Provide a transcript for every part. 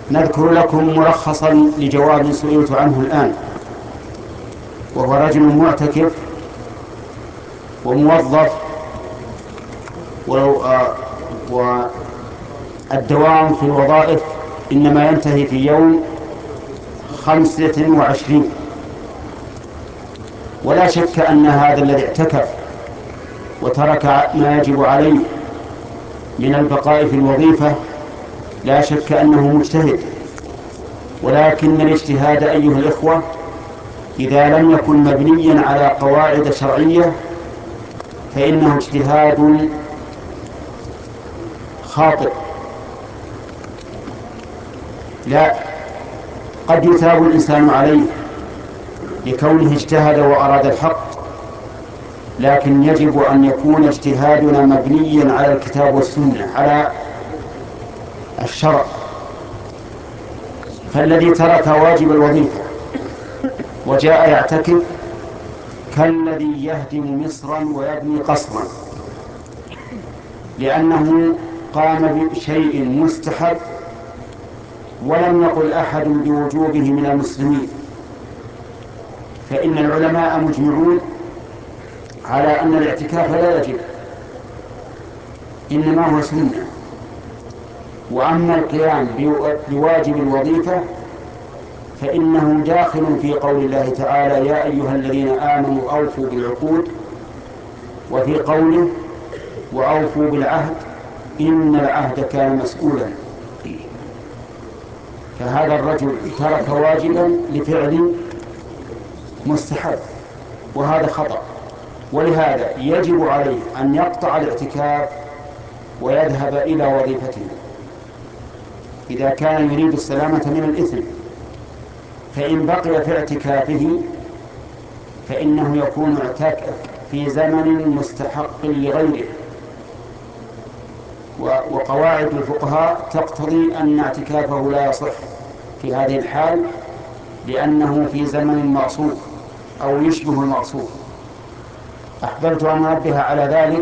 نذكر لكم ملخصا لجواب سئلت عنه الآن، وهو رجل معتكف وموظف، والدوام في الوظائف إنما ينتهي في يوم 25، ولا شك أن هذا الذي اعتكف وترك ما يجب عليه من البقاء في الوظيفة لا شك أنه مجتهد، ولكن الاجتهاد أيها الإخوة إذا لم يكن مبنيا على قواعد شرعية فإنه اجتهاد خاطئ. لا، قد يثاب الإنسان عليه لكونه اجتهد وأراد الحق، لكن يجب أن يكون اجتهادنا مبنيا على الكتاب والسنة، على الشرع. فالذي ترك واجب الوظيفة وجاء يعتكف كالذي يهدم مصرا ويبني قصرا، لأنه قام بشيء مستحب ولم يقل أحد بوجوبه من المسلمين. فإن العلماء مجمعون على أن الاعتكاف لا يجب، إنما هو سنة. وأما القيام بواجب الوظيفة فإنه داخل في قول الله تعالى: يا أيها الذين آمنوا أوفوا بالعقود، وفي قوله: وأوفوا بالعهد إن العهد كان مسؤولا. فهذا الرجل ترك واجبا لفعل مستحب، وهذا خطأ، ولهذا يجب عليه أن يقطع الاعتكاف ويذهب إلى وظيفته إذا كان يريد السلامة من الإثم. فإن بقي في اعتكافه فإنه يكون اعتكف في زمن مستحق لغيره، وقواعد الفقهاء تقتضي أن اعتكافه لا يصح في هذه الحال، لأنه في زمن مغصوب أو يشبه المغصوب. أحببت أن أنبه على ذلك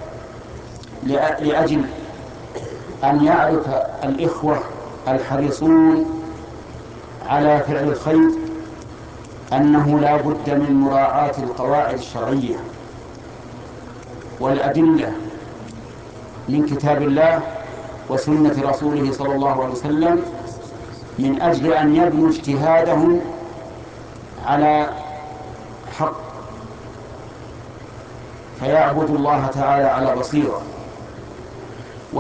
لأجل أن يعرف الإخوة الحريصون على فعل الخير أنه لا بد من مراعاة القواعد الشرعية والأدلة من كتاب الله وسنة رسوله صلى الله عليه وسلم، من أجل أن يبنوا اجتهادهم على حق، فيعبدوا الله تعالى على بصيرة.